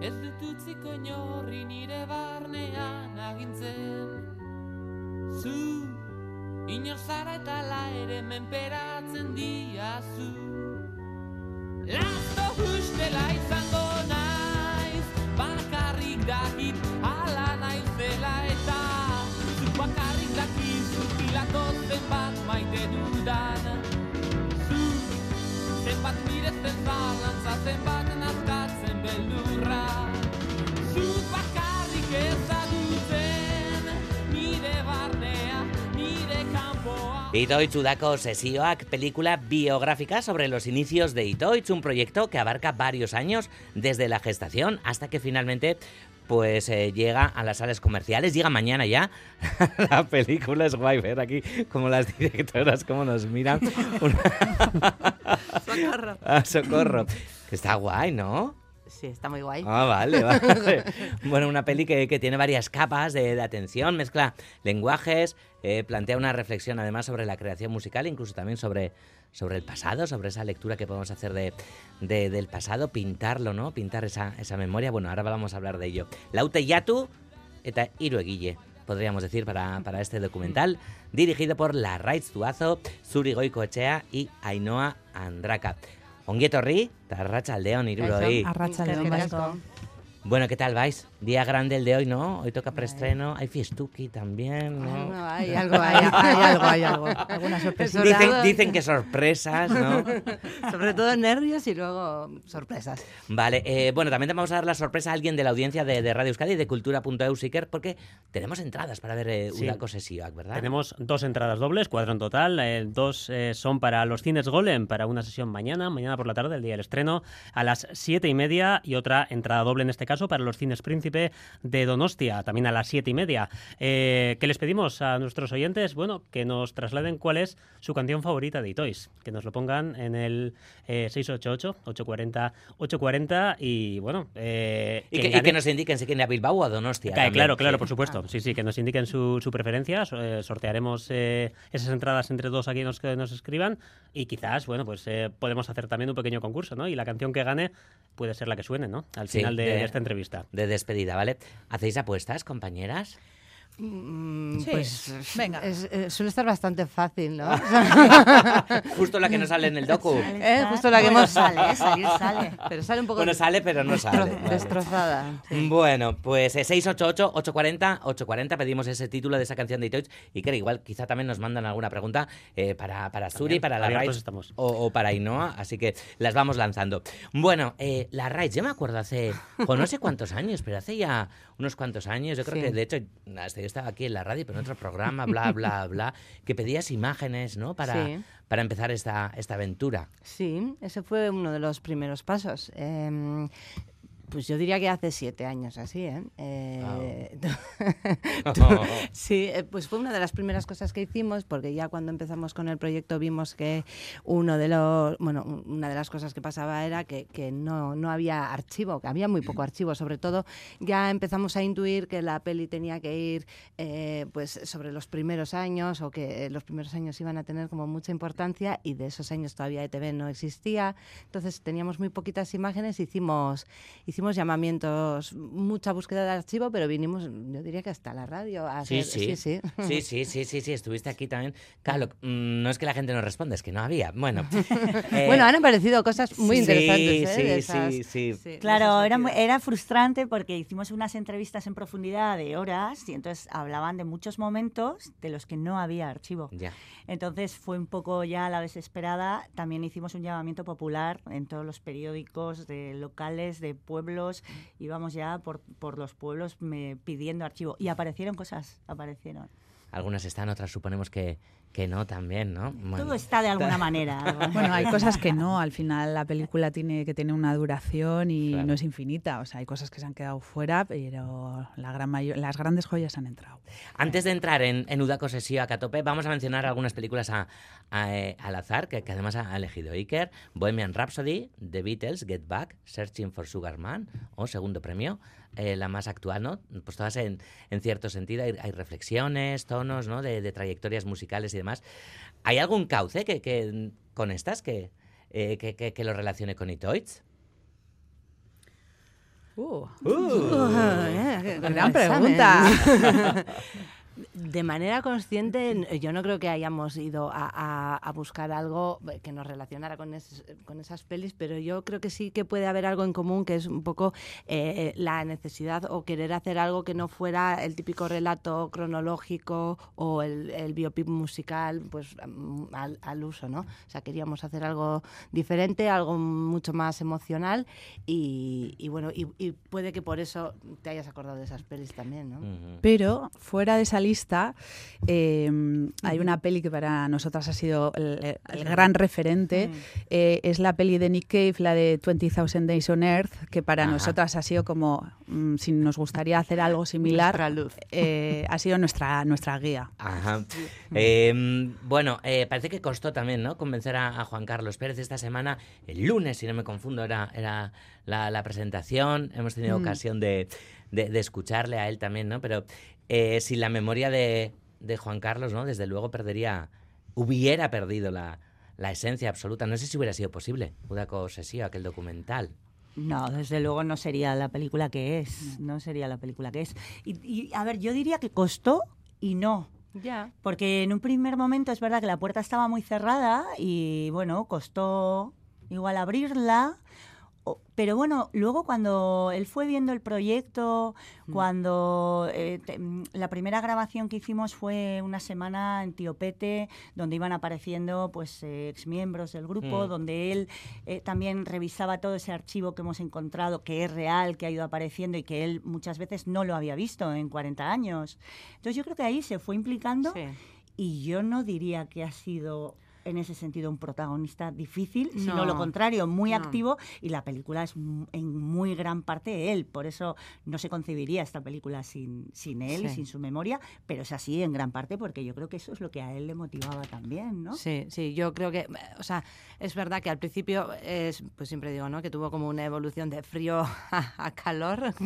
Ez dut utziko inorri nire barnean agintzen. Zu, inor zara eta la ere menperatzen diazu. Lazo ustela izango naiz, bakarrik dakit ala naizela eta zu bakarrik dakizu hilako zenbat maite dudan. Zu, zenbat miresten zalantza, zenbat nazkatzen beldurra. Zu bakarrik ezagutzen nire barnea, nire kanpoa. Itoitz Udako sesioak, película biográfica sobre los inicios de Itoitz, un proyecto que abarca varios años desde la gestación hasta que finalmente pues llega a las salas comerciales, llega mañana ya. La película es guay ver aquí como las directoras como nos miran. Socorro. Socorro. Que está guay, ¿no? Sí, está muy guay. Ah, vale, vale. Bueno, una peli que tiene varias capas de atención, mezcla lenguajes, plantea una reflexión además sobre la creación musical, incluso también sobre el pasado, sobre esa lectura que podemos hacer del pasado, pintarlo, ¿no? Pintar esa memoria. Bueno, ahora vamos a hablar de ello. Laute Yatu eta hiru egile, podríamos decir, para este documental, dirigido por Larraitz Zuazo, Zuri Goikoetxea y Ainhoa Andraka. Ongi etorri, eta arratsaldeon hiruroi. Arratsaldeon, Vasco. Bueno, ¿qué tal vais? Día grande el de hoy, ¿no? Hoy toca preestreno, hay fiestuki también, ¿no? No, hay algo. Alguna sorpresa. Dicen que sorpresas, ¿no? Sobre todo nervios y luego sorpresas. Vale, bueno, también te vamos a dar la sorpresa a alguien de la audiencia de Radio Euskadi, de Kultura.eu Siker, porque tenemos entradas para ver Udako sesioak, ¿verdad? Tenemos 2 entradas dobles, 4 en total. 2 son para los cines Golem, para una sesión mañana por la tarde, el día del estreno, a las 7:30, y otra entrada doble en este caso para los cines Príncipe de Donostia, también a las 7:30. ¿Qué les pedimos a nuestros oyentes? Bueno, que nos trasladen cuál es su canción favorita de Itoitz, que nos lo pongan en el 688-840-840 y bueno... y que nos indiquen si quieren a Bilbao o a Donostia. Claro, por supuesto. Sí, que nos indiquen su preferencia. Sortearemos esas entradas entre todos aquí que nos escriban y quizás, bueno, pues podemos hacer también un pequeño concurso, ¿no? Y la canción que gane puede ser la que suene, ¿no? Al final de esta entrevista. De despedida, ¿vale? ¿Hacéis apuestas, compañeras? Sí, Pues venga. Suele estar bastante fácil, ¿no? Justo la que no sale en el docu. Justo la que hemos... sale. Pero sale un poco... Bueno, sale, pero no sale. Destrozada. Sí. Bueno, pues 688-840-840 pedimos ese título de esa canción de Itoitz y que igual quizá también nos mandan alguna pregunta para Zuri, para Larraitz o para Ainhoa, así que las vamos lanzando. Bueno, Larraitz, yo me acuerdo hace, no sé cuántos años, pero hace ya unos cuantos años, yo creo que de hecho hasta yo estaba aquí en la radio, pero en otro programa, bla, que pedías imágenes, ¿no? Para empezar esta aventura. Sí, ese fue uno de los primeros pasos. Pues yo diría que hace 7 años, así, ¿eh? Sí, pues fue una de las primeras cosas que hicimos, porque ya cuando empezamos con el proyecto vimos que una de las cosas que pasaba era que no había archivo, que había muy poco archivo. Sobre todo ya empezamos a intuir que la peli tenía que ir pues sobre los primeros años, o que los primeros años iban a tener como mucha importancia, y de esos años todavía ETV no existía. Entonces teníamos muy poquitas imágenes, hicimos llamamientos, mucha búsqueda de archivo, pero vinimos, yo diría que hasta la radio a hacer... Sí, estuviste aquí también. Claro, no es que la gente no responda, es que no había. Bueno, bueno, han aparecido cosas muy interesantes. Sí. Claro, era frustrante porque hicimos unas entrevistas en profundidad de horas y entonces hablaban de muchos momentos de los que no había archivo. Ya. Entonces fue un poco ya a la desesperada. También hicimos un llamamiento popular en todos los periódicos de locales, de pueblos. Íbamos ya por los pueblos pidiendo archivo. Y aparecieron cosas, Algunas están, otras suponemos que no también, ¿no? Bueno. Todo está de alguna manera. Bueno, hay cosas que no. Al final la película tiene que tener una duración y no es infinita. O sea, hay cosas que se han quedado fuera, pero las grandes joyas han entrado. Antes de entrar en Udako sesioak a tope, vamos a mencionar algunas películas al azar, que además ha elegido Iker. Bohemian Rhapsody, The Beatles, Get Back, Searching for Sugar Man, o segundo premio, la más actual, ¿no? Pues todas en cierto sentido hay reflexiones, tonos, ¿no? De trayectorias musicales y demás. ¿Hay algún cauce que con estas que lo relacione con Itoitz? Gran pregunta. De manera consciente, yo no creo que hayamos ido a buscar algo que nos relacionara con esas pelis, pero yo creo que sí que puede haber algo en común, que es un poco la necesidad o querer hacer algo que no fuera el típico relato cronológico o el biopic musical, pues al uso, ¿no? O sea, queríamos hacer algo diferente, algo mucho más emocional y bueno, y puede que por eso te hayas acordado de esas pelis también, ¿no? Pero fuera de esa lista hay una peli que para nosotras ha sido el gran referente, es la peli de Nick Cave, la de 20,000 Days on Earth, que para nosotras ha sido como, si nos gustaría hacer algo similar, ha sido nuestra guía. Ajá. Bueno, parece que costó también, ¿no?, convencer a Juan Carlos Pérez. Esta semana, el lunes, si no me confundo, era la presentación. Hemos tenido ocasión de escucharle a él también, ¿no? Pero si la memoria de Juan Carlos, ¿no?, desde luego hubiera perdido la esencia absoluta. No sé si hubiera sido posible Udako Sesio, aquel documental. No, desde luego no sería la película que es. No sería la película que es. Y a ver, yo diría que costó y no. Ya. Porque en un primer momento es verdad que la puerta estaba muy cerrada y bueno, costó igual abrirla. Pero bueno, luego cuando él fue viendo el proyecto, cuando la primera grabación que hicimos fue una semana en Tiopete, donde iban apareciendo pues exmiembros del grupo, donde él también revisaba todo ese archivo que hemos encontrado, que es real, que ha ido apareciendo y que él muchas veces no lo había visto en 40 años. Entonces yo creo que ahí se fue implicando y yo no diría que ha sido en ese sentido un protagonista difícil, sino lo contrario, muy activo, y la película es en muy gran parte él, por eso no se concebiría esta película sin él y sin su memoria, pero es así en gran parte porque yo creo que eso es lo que a él le motivaba también, ¿no? Sí, yo creo que, o sea, es verdad que al principio, pues siempre digo, ¿no?, que tuvo como una evolución de frío a calor,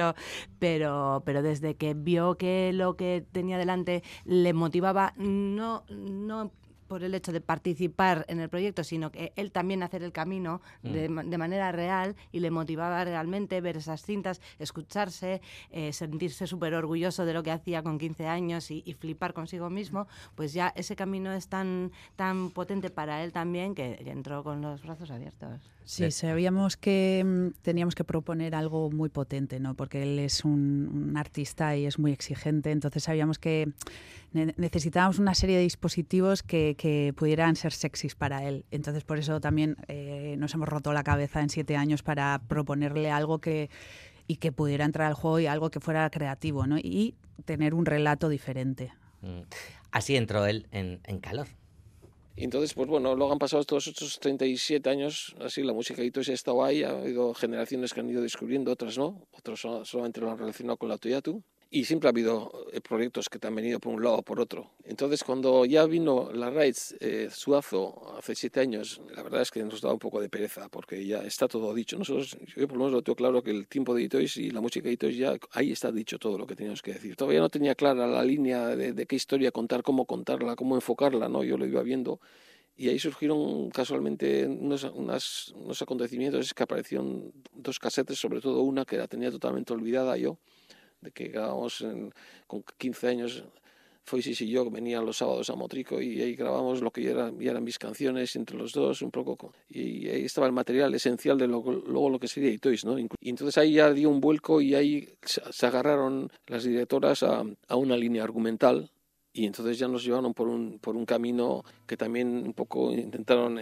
pero desde que vio que lo que tenía delante le motivaba, no por el hecho de participar en el proyecto, sino que él también hacer el camino de manera real, y le motivaba realmente ver esas cintas, escucharse, sentirse súper orgulloso de lo que hacía con 15 años y flipar consigo mismo, pues ya ese camino es tan potente para él también que entró con los brazos abiertos. Sí, sabíamos que teníamos que proponer algo muy potente, ¿no? Porque él es un artista y es muy exigente, entonces sabíamos que necesitábamos una serie de dispositivos que pudieran ser sexys para él. Entonces por eso también nos hemos roto la cabeza en 7 años para proponerle algo que pudiera entrar al juego y algo que fuera creativo, ¿no? Y tener un relato diferente. Así entró él en calor. Y entonces, pues bueno, luego han pasado todos estos 37 años, así la música de Itois ha estado ahí, ha habido generaciones que han ido descubriendo, otras no, otros solamente lo han relacionado con la Toyatu. Y siempre ha habido proyectos que te han venido por un lado o por otro. Entonces, cuando ya vino la Raids Suazo hace 7 años, la verdad es que nos daba un poco de pereza, porque ya está todo dicho. Nosotros, yo por lo menos lo tengo claro que el tiempo de Itois y la música de Itois, ya ahí está dicho todo lo que teníamos que decir. Todavía no tenía clara la línea de qué historia contar, cómo contarla, cómo enfocarla, ¿no? Yo lo iba viendo. Y ahí surgieron casualmente unos acontecimientos, que aparecieron 2 casetes, sobre todo una que la tenía totalmente olvidada yo, de que grabamos con 15 años, Foisis y yo venían los sábados a Motrico y ahí grabamos lo que ya eran mis canciones entre los dos, un poco, y ahí estaba el material esencial de luego lo que sería Itois, ¿no? Y entonces ahí ya dio un vuelco y ahí se agarraron las directoras a una línea argumental, y entonces ya nos llevaron por un camino que también un poco intentaron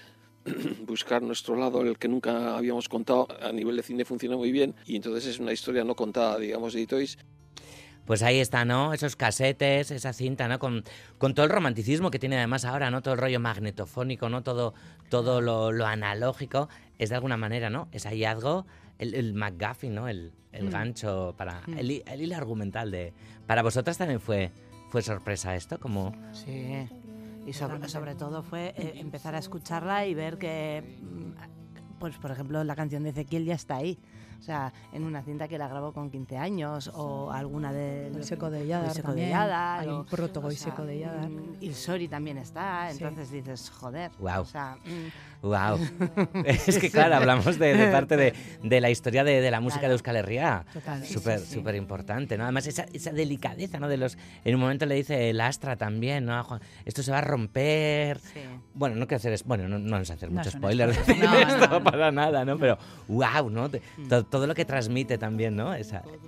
buscar nuestro lado, el que nunca habíamos contado. A nivel de cine funciona muy bien, y entonces es una historia no contada, digamos, de Itois. Pues ahí está, ¿no? Esos casetes, esa cinta, ¿no? Con todo el romanticismo que tiene además ahora, ¿no? Todo el rollo magnetofónico, ¿no? Todo lo analógico. Es de alguna manera, ¿no? Ese hallazgo, el MacGuffin, ¿no? El gancho para el hilo argumental ¿Para vosotras también fue sorpresa esto? Como... Sí. Y sobre todo fue empezar a escucharla y ver que, pues por ejemplo, la canción de Ezequiel ya está ahí. O sea, en una cinta que la grabó con 15 años o alguna de... Goiseko Deiadar también. Hay un proto Goiseko Deiadar. Y Sori también está, entonces dices, joder. Wow. O sea, Wow. Es que claro, hablamos de parte de la historia de la música de Euskal Herria. Total. Súper importante, ¿no? Además esa delicadeza, ¿no? En un momento le dice el Astra también, ¿no? Juan, esto se va a romper. sí. Bueno, no quiero hacer bueno, no vamos a hacer No mucho es un spoiler de spoiler. No, esto no. para nada, ¿no? Pero wow, ¿no? Todo lo que transmite también, ¿no?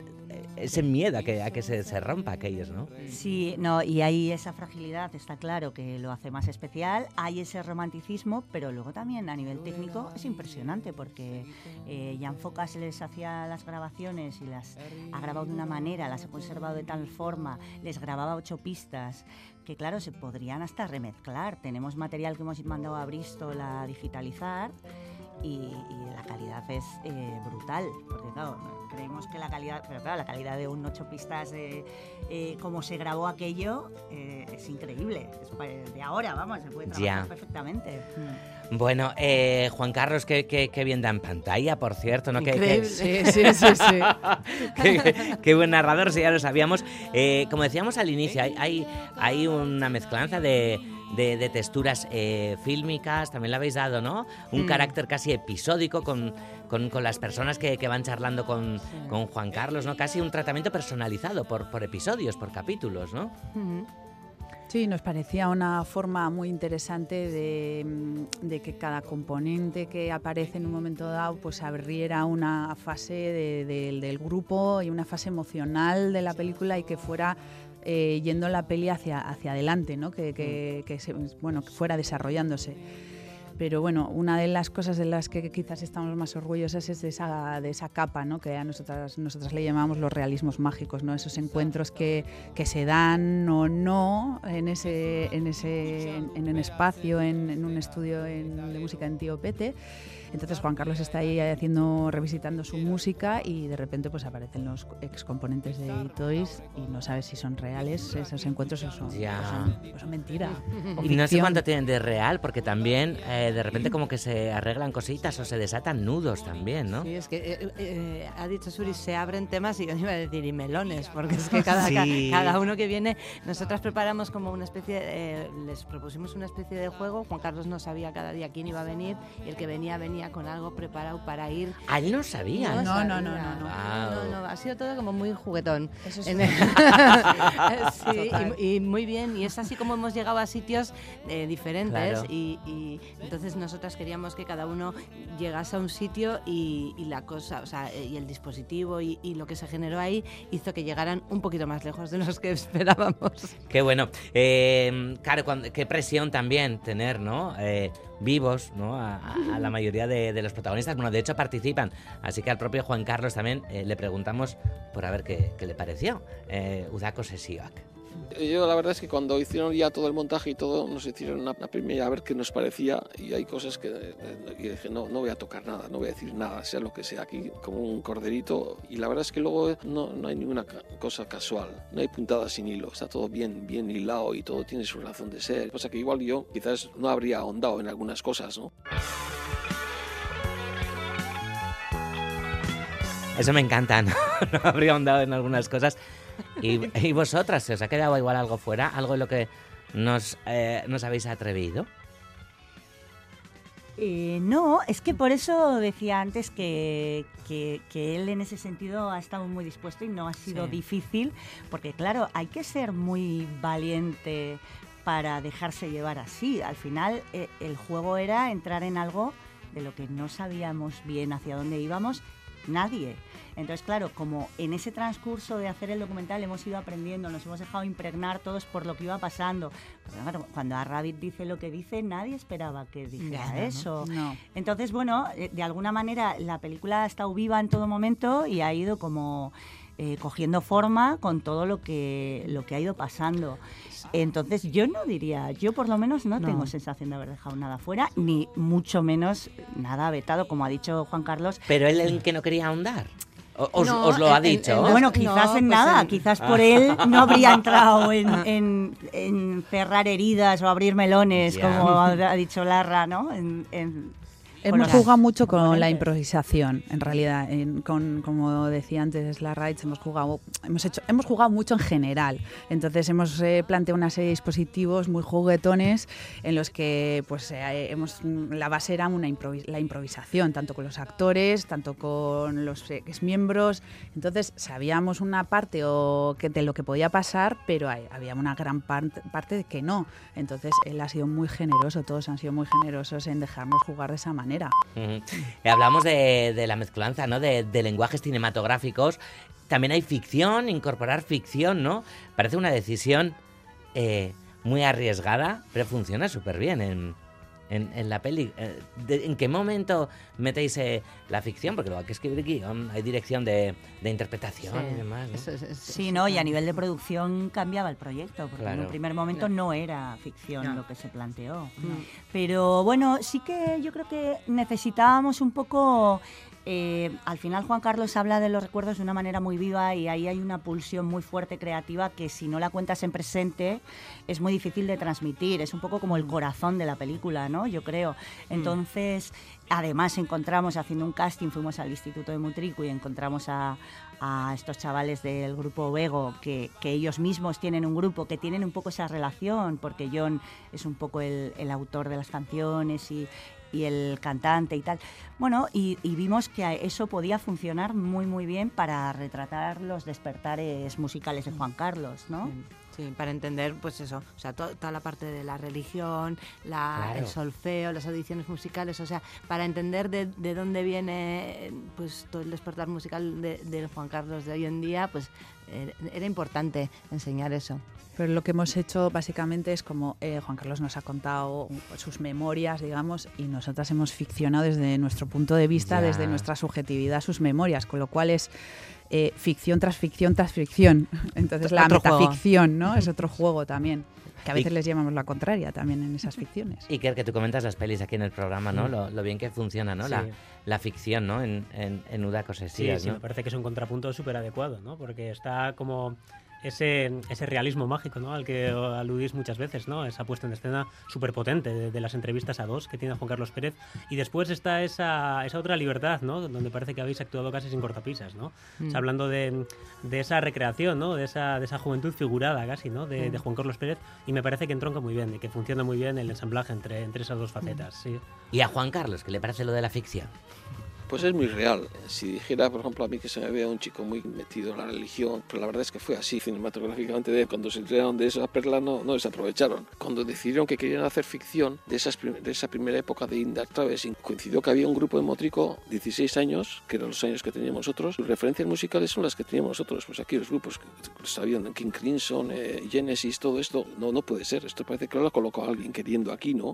Ese miedo a que se rompa aquellos, ¿no? Sí, no, y hay esa fragilidad, está claro que lo hace más especial, hay ese romanticismo, pero luego también a nivel técnico es impresionante porque Jan Focas les hacía las grabaciones y las ha grabado de una manera, las ha conservado de tal forma, les grababa 8 pistas, que claro, se podrían hasta remezclar. Tenemos material que hemos mandado a Bristol a digitalizar y la calidad es brutal, porque claro, creemos que la calidad, pero claro, la calidad de un 8 pistas como se grabó aquello es increíble, es de ahora, vamos, se puede trabajar perfectamente. Bueno, Juan Carlos, qué bien da en pantalla, por cierto, ¿no? Increíble. Sí. Qué buen narrador, sí, ya lo sabíamos. Como decíamos al inicio, hay una mezclanza de texturas fílmicas, también le habéis dado, ¿no? Un carácter casi episódico con las personas que van charlando con Juan Carlos, ¿no? Casi un tratamiento personalizado por episodios, por capítulos, ¿no? Sí, nos parecía una forma muy interesante de que cada componente que aparece en un momento dado pues abriera una fase del grupo y una fase emocional de la película y que fuera yendo la peli hacia adelante, ¿no? Que fuera desarrollándose. Pero bueno, una de las cosas de las que quizás estamos más orgullosas es de esa capa, ¿no? Que a nosotras le llamamos los realismos mágicos, ¿no? Esos encuentros que se dan o no en un espacio, en un estudio de música en Tío Pete. Entonces Juan Carlos está ahí revisitando su música y de repente pues aparecen los excomponentes de E-Toys y no sabes si son reales esos encuentros o son mentira. Y no sé cuánto tienen de real, porque también de repente como que se arreglan cositas o se desatan nudos también, ¿no? Sí, es que ha dicho Suri, se abren temas y yo iba a decir y melones, porque es que Sí. cada uno que viene, nosotras preparamos como una especie, les propusimos una especie de juego, Juan Carlos no sabía cada día quién iba a venir y el que venía con algo preparado para ir. Ah, él no sabía. No. No, ha sido todo como muy juguetón. Eso es sí, y muy bien, y es así como hemos llegado a sitios diferentes, Claro. y entonces nosotras queríamos que cada uno llegase a un sitio y la cosa, o sea, y el dispositivo y lo que se generó ahí hizo que llegaran un poquito más lejos de los que esperábamos. Qué bueno. Claro, qué presión también tener, ¿no? Vivos, ¿no? A la mayoría de los protagonistas. Bueno, de hecho participan. Así que al propio Juan Carlos también le preguntamos por a ver qué le pareció. Udako Sesioak. Yo la verdad es que cuando hicieron ya todo el montaje y todo, nos hicieron una primera a ver qué nos parecía y hay cosas que y dije, no voy a tocar nada, no voy a decir nada, sea lo que sea, aquí como un corderito. Y la verdad es que luego no hay ninguna cosa casual, no hay puntadas sin hilo, está todo bien hilado y todo tiene su razón de ser. Cosa que igual yo quizás no habría ahondado en algunas cosas, ¿no? Eso me encanta, ¿no? No habría ahondado en algunas cosas. ¿Y vosotras? ¿Se os ha quedado igual algo fuera? ¿Algo en lo que nos habéis atrevido? No, es que por eso decía antes que él en ese sentido ha estado muy dispuesto y no ha sido difícil, porque claro, hay que ser muy valiente para dejarse llevar así. Al final el juego era entrar en algo de lo que no sabíamos bien hacia dónde íbamos nadie. Entonces, claro, como en ese transcurso de hacer el documental hemos ido aprendiendo, nos hemos dejado impregnar todos por lo que iba pasando. Porque, claro, cuando a Rabbit dice lo que dice, nadie esperaba que dijera eso. No. Entonces, bueno, de alguna manera la película ha estado viva en todo momento y ha ido como cogiendo forma con todo lo que ha ido pasando. Entonces yo por lo menos no tengo sensación de haber dejado nada fuera, ni mucho menos nada vetado, como ha dicho Juan Carlos. Pero él el que no quería ahondar. ¿Os lo ha dicho? Bueno, quizás en nada, quizás por él no habría entrado en cerrar heridas o abrir melones, como ha dicho Larra, ¿no? hemos jugado mucho con la improvisación, en realidad. Como decía antes la Raitz, hemos jugado mucho en general. Entonces hemos planteado una serie de dispositivos muy juguetones en los que pues la base era la improvisación, tanto con los actores, tanto con los exmiembros. Entonces sabíamos una parte de lo que podía pasar, pero había una gran parte de que no. Entonces él ha sido muy generoso, todos han sido muy generosos en dejarnos jugar de esa manera. Hablamos de la mezcolanza, ¿no? de lenguajes cinematográficos. También hay ficción, incorporar ficción, ¿no? Parece una decisión muy arriesgada, pero funciona súper bien en la peli. ¿En qué momento metéis la ficción? Porque luego hay que escribir guión, hay dirección de interpretación y demás, ¿no? Sí, ¿no? Y a nivel de producción cambiaba el proyecto, porque en un primer momento no era ficción lo que se planteó. Pero bueno, sí que yo creo que necesitábamos un poco... al final Juan Carlos habla de los recuerdos de una manera muy viva y ahí hay una pulsión muy fuerte creativa que si no la cuentas en presente es muy difícil de transmitir, es un poco como el corazón de la película, ¿no? Yo creo. Entonces, además encontramos, haciendo un casting, fuimos al Instituto de Mutriku y encontramos a estos chavales del grupo Vego, que ellos mismos tienen un grupo, que tienen un poco esa relación, porque John es un poco el autor de las canciones y el cantante y tal. Bueno, y vimos que eso podía funcionar muy, muy bien para retratar los despertares musicales de Juan Carlos, ¿no? Sí, para entender, pues eso, o sea, toda la parte de la religión, el solfeo, las audiciones musicales, o sea, para entender de dónde viene pues todo el despertar musical del Juan Carlos de hoy en día, pues era importante enseñar eso. Pero lo que hemos hecho básicamente es como Juan Carlos nos ha contado sus memorias, digamos, y nosotras hemos ficcionado desde nuestro punto de vista, desde nuestra subjetividad, sus memorias, con lo cual es ficción tras ficción tras ficción. Entonces la metaficción, ¿no? Es otro juego también, que a veces les llamamos la contraria también en esas ficciones. Iker, que tú comentas las pelis aquí en el programa, ¿no? Lo bien que funciona, ¿no? Sí. La ficción, ¿no? En Udako Sesías, sí, ¿no? Me parece que es un contrapunto súper adecuado, ¿no? Porque está como... Ese realismo mágico, ¿no? Al que aludís muchas veces, ¿no? Esa puesta en escena súper potente de las entrevistas a dos que tiene Juan Carlos Pérez. Y después está esa otra libertad, ¿no? Donde parece que habéis actuado casi sin cortapisas, ¿no? O sea, hablando de esa recreación, ¿no? De esa juventud figurada casi, ¿no? De Juan Carlos Pérez. Y me parece que entronca muy bien y que funciona muy bien el ensamblaje entre esas dos facetas, sí. ¿Y a Juan Carlos qué le parece lo de la ficción? Pues es muy real. Si dijera, por ejemplo, a mí que se me vea un chico muy metido en la religión, pues la verdad es que fue así cinematográficamente. Cuando se enteraron de esa perla no desaprovecharon. Cuando decidieron que querían hacer ficción de esa primera época de Indar Traversing, coincidió que había un grupo de Motrico, 16 años, que eran los años que teníamos nosotros. Sus referencias musicales son las que teníamos nosotros. Pues aquí los grupos que sabían, King Crimson, Genesis, todo esto, no puede ser. Esto parece que lo colocó alguien queriendo aquí, ¿no?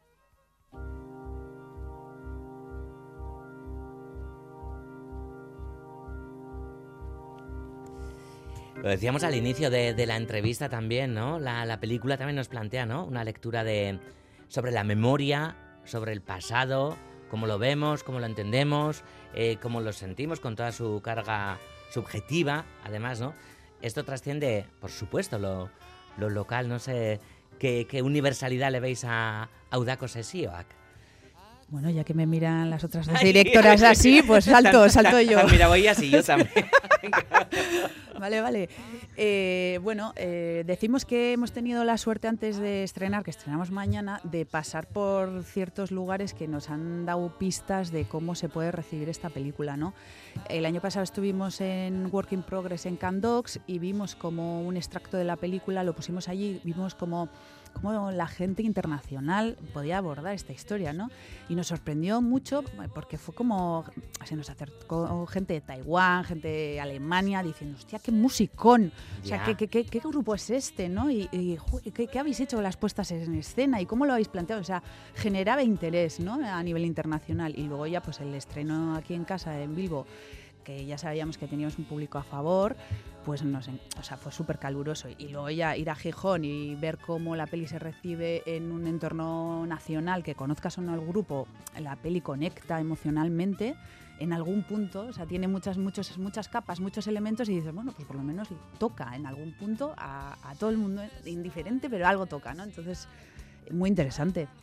Lo decíamos al inicio de la entrevista también, ¿no? La película también nos plantea, ¿no? Una lectura sobre la memoria, sobre el pasado, cómo lo vemos, cómo lo entendemos, cómo lo sentimos con toda su carga subjetiva, además, ¿no? Esto trasciende, por supuesto, lo local. No sé qué universalidad le veis a Udako Sesías. Bueno, ya que me miran las otras dos directoras así, pues salto yo. Mira, voy así, yo también. Vale. Decimos que hemos tenido la suerte antes de estrenar, que estrenamos mañana, de pasar por ciertos lugares que nos han dado pistas de cómo se puede recibir esta película, ¿no? El año pasado estuvimos en Work in Progress en Candox y vimos como un extracto de la película, lo pusimos allí, vimos como la gente internacional podía abordar esta historia, ¿no? Y nos sorprendió mucho porque fue como... Se nos acercó gente de Taiwán, gente de Alemania, diciendo, hostia, qué musicón. O sea, ¿qué grupo es este, no? Y ¿qué habéis hecho con las puestas en escena? ¿Y cómo lo habéis planteado? O sea, generaba interés, ¿no? A nivel internacional. Y luego ya pues el estreno aquí en casa, en Bilbo, que ya sabíamos que teníamos un público a favor, pues fue súper caluroso. Y luego ya ir a Gijón y ver cómo la peli se recibe en un entorno nacional, que conozcas o no el grupo, la peli conecta emocionalmente en algún punto, o sea, tiene muchas capas, muchos elementos y dices, bueno, pues por lo menos toca en algún punto a todo el mundo, indiferente, pero algo toca, ¿no? Entonces, muy interesante.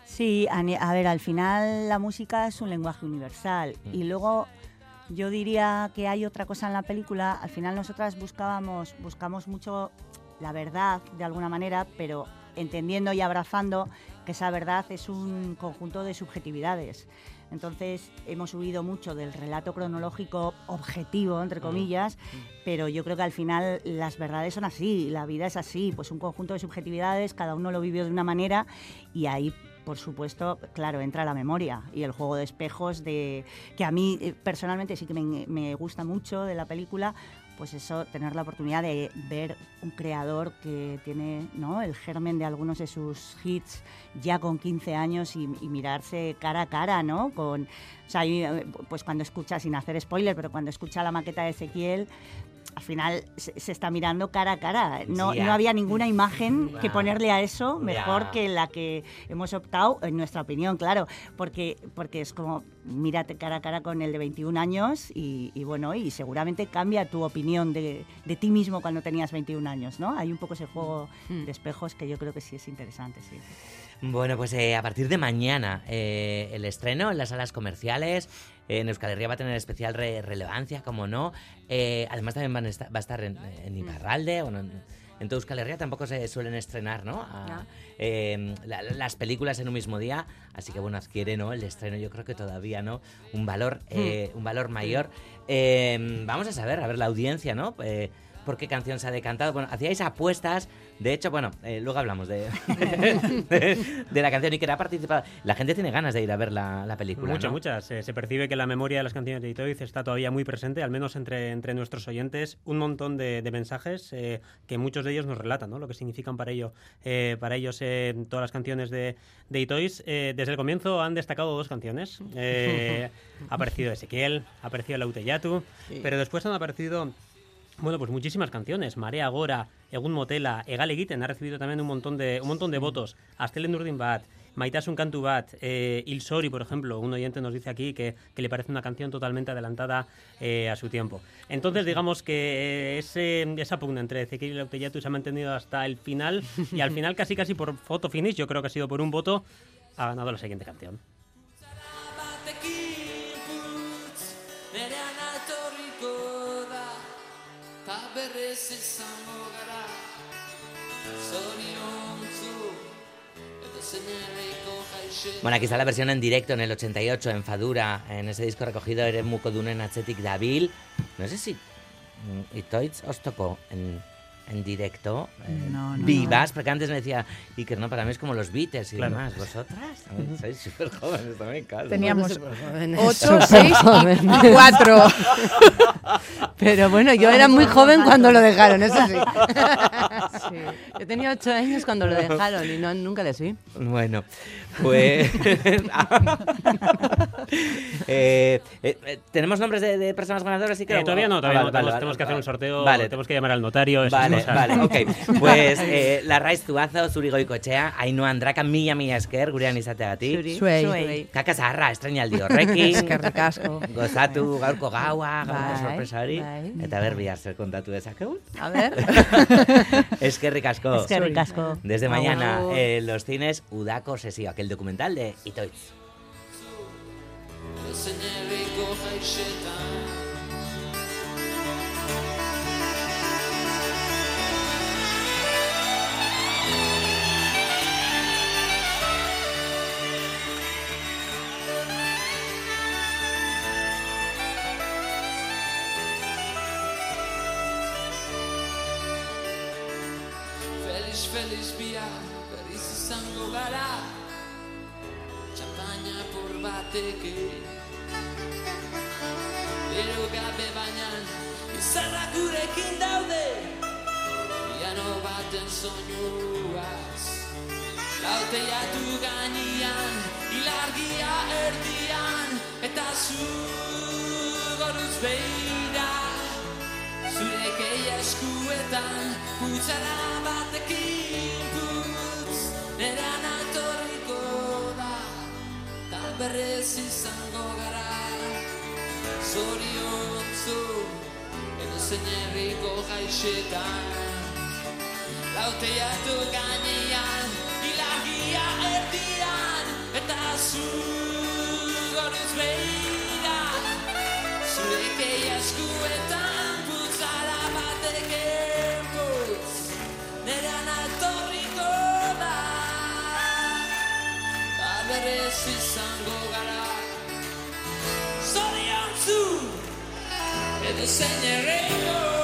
Sí, a ver, al final la música es un lenguaje universal y luego yo diría que hay otra cosa en la película. Al final nosotras buscamos mucho la verdad de alguna manera, pero entendiendo y abrazando que esa verdad es un conjunto de subjetividades. Entonces hemos huido mucho del relato cronológico objetivo, entre comillas, pero yo creo que al final las verdades son así, la vida es así, pues un conjunto de subjetividades, cada uno lo vivió de una manera y ahí, por supuesto, claro, entra la memoria y el juego de espejos que a mí personalmente sí que me gusta mucho de la película. Pues eso, tener la oportunidad de ver un creador que tiene, ¿no?, el germen de algunos de sus hits ya con 15 años y mirarse cara a cara, ¿no? O sea, pues cuando escucha, sin hacer spoiler, pero cuando escucha la maqueta de Ezequiel, al final se está mirando cara a cara. No había ninguna imagen que ponerle a eso mejor que la que hemos optado, en nuestra opinión, claro, porque es como, mírate cara a cara con el de 21 años y bueno, y seguramente cambia tu opinión de ti mismo cuando tenías 21 años, ¿no? Hay un poco ese juego de espejos que yo creo que sí es interesante, sí. Bueno, pues a partir de mañana el estreno en las salas comerciales. En Euskal Herria va a tener especial relevancia, como no. Además también va a estar en Iparralde. Bueno, en todo Euskal Herria tampoco se suelen estrenar, ¿no? Las películas en un mismo día. Así que bueno, adquiere, ¿no?, el estreno, yo creo que todavía, ¿no?, un valor mayor. Vamos a ver la audiencia, ¿no? Por qué canción se ha decantado. Bueno, hacíais apuestas. De hecho, bueno, luego hablamos de la canción y que ha participado. La gente tiene ganas de ir a ver la película, Muchas. Se percibe que la memoria de las canciones de Itoiz está todavía muy presente, al menos entre nuestros oyentes. Un montón de mensajes que muchos de ellos nos relatan, ¿no?, lo que significan para ellos todas las canciones de Itoiz. Desde el comienzo han destacado 2 canciones. Ha aparecido Ezequiel, ha aparecido Lauteyatu, pero después han aparecido... Bueno, pues muchísimas canciones. Marea Gora, Egun Motela, Egal Egiten ha recibido también un montón de votos. Astelen Urdin Bat, Maitasun Kantu Bat, Il Sori, por ejemplo, un oyente nos dice aquí que le parece una canción totalmente adelantada a su tiempo. Entonces, digamos que esa pugna entre Ezequiel y Lauteyatu se ha mantenido hasta el final y al final casi por photo finish, yo creo que ha sido por un voto, ha ganado la siguiente canción. Bueno, aquí está la versión en directo en el 88 en Fadura, en ese disco recogido Eremu Kodunen Atzetik Dabil. No sé si Itoiz os tocó en directo, no, vivas, porque antes me decía Iker, no, para mí es como los Beatles y claro. demás. Vosotras sois súper jóvenes también, claro. Teníamos Jóvenes. 8, 6 y 4. Pero bueno, yo era muy joven cuando lo dejaron, eso sí. Sí. Yo tenía 8 años cuando lo dejaron y nunca les vi. Bueno, pues... ¿tenemos nombres de personas ganadoras? Sí, Todavía no. Tenemos que hacer un sorteo, tenemos que llamar al notario. Vale, ok. Pues Larraiz Zuazo, Zuri Goikoetxea, Ainhoa Andraka, mila esker, gurean izateagatik. Zuei. Kaka zaharra, estreinaldi horrekin. Eskerrik asko. Gozatu gaurko gaua, gaurko sorpresa hori. bai. Eta bihar zer kontatu dezakegu. A ver. Eskerrik asko. Eskerrik asko. Desde mañana, Agur. en los cines, Udako Sesio, aquel documental de Itoiz. Feliz bihar berriz izango gara, txampaina por batekin. Ero gabe baina izarrak gurekin daude, piano baten soinuaz. Lauteiatu gainean, ilargia erdian, eta zu goruz beira. Zure keia eskuetan, putzara batekin putz, nera natorriko da, ta berrez izango gara. Zoriontzu, edo zein herriko jaixetan, lauteiatu gainean, ilargia erdian, zu goruz beira, zure keia eskuetan putzala batek enpuz, nera natorriko da, berrez izango gara. Zoriontzu, edo zein erreiko.